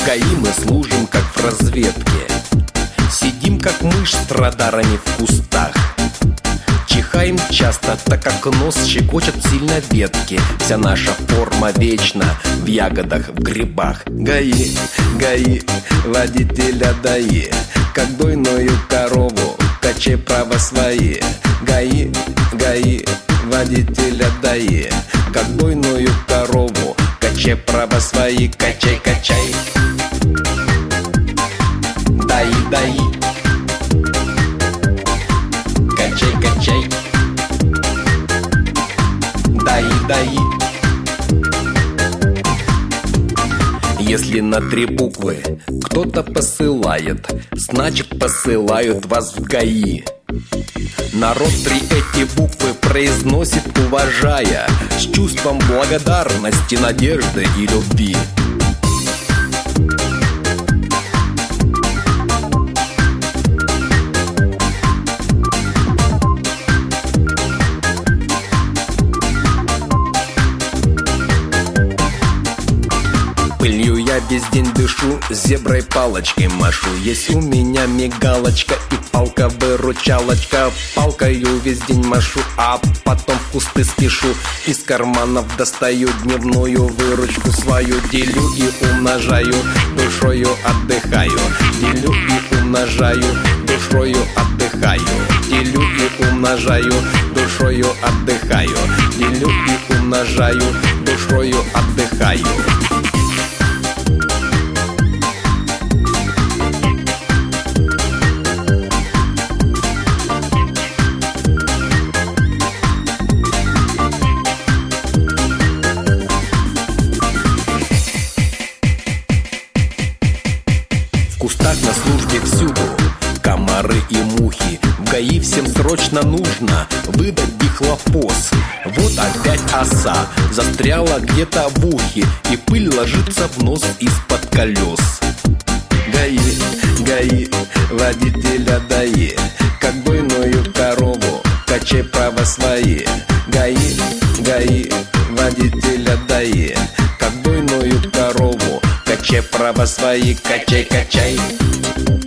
В ГАИ мы служим, как в разведке. Сидим, как мышь с радарами в кустах. Чихаем часто, так как нос щекочет сильно ветки. Вся наша форма вечна в ягодах, в грибах. ГАИ, ГАИ, водителя даи, как дойную корову, качай права свои. ГАИ, ГАИ, водителя даи, как дойную корову, качай права свои. Качай, качай. Даи, даи. Качай, качай. Даи, даи. Если на 3 буквы кто-то посылает, значит посылают вас в ГАИ. Народ 3 эти буквы произносит, уважая, с чувством благодарности, надежды и любви. Пылью я весь день дышу, зеброй палочкой машу. Есть у меня мигалочка и палка-выручалочка. Палкою весь день машу, а потом в кусты спешу. Из карманов достаю дневную выручку свою. Делю и умножаю, душою отдыхаю. Делю и умножаю, душою отдыхаю. Делю и умножаю, душою отдыхаю. Делю и умножаю, душою отдыхаю. В кустах на службе всюду комары и мухи. В ГАИ всем срочно нужно выдать дихлофос. Вот опять оса застряла где-то в ухе, и пыль ложится в нос из-под колес. ГАИ, ГАИ, водителя даи, как дойную корову, качай права свои. ГАИ, ГАИ, водителя даи, как дойную корову, качай права свои. Качай, качай.